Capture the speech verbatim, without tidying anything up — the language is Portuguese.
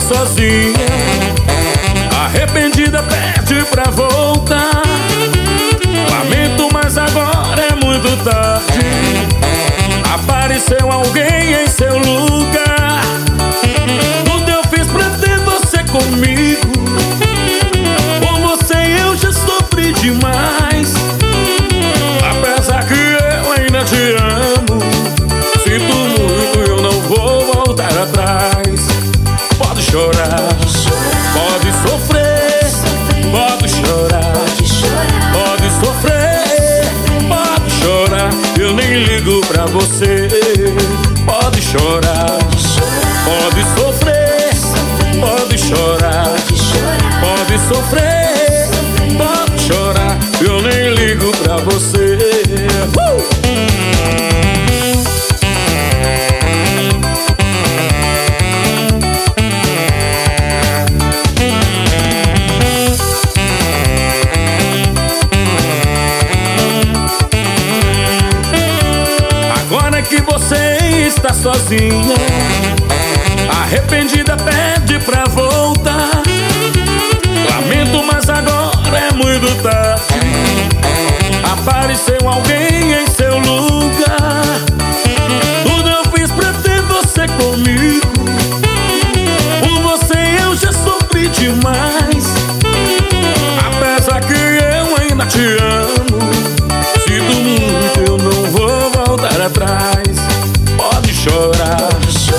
sozinha, arrependida, pede pra voltar. Lamento, mas agora é muito tarde. Apareceu alguém em seu lugar. Tudo eu fiz pra ter você comigo. Por você eu já sofri demais. Apesar que eu ainda te amo, sinto muito, eu não vou voltar atrás. Pode chorar, pode sofrer, pode chorar, pode sofrer, pode chorar, eu nem ligo pra você. Pode chorar, pode sofrer, pode chorar, pode sofrer, pode chorar, eu nem ligo pra você. uh! Agora que você está sozinha, arrependida, pede pra voltar. Lamento, mas agora é muito tarde. Apareceu alguém em seu lugar. Tudo eu fiz pra ter você comigo. Por você eu já sofri demais. Apesar que eu ainda te amo, sinto muito, eu não vou voltar atrás. Pode chorar,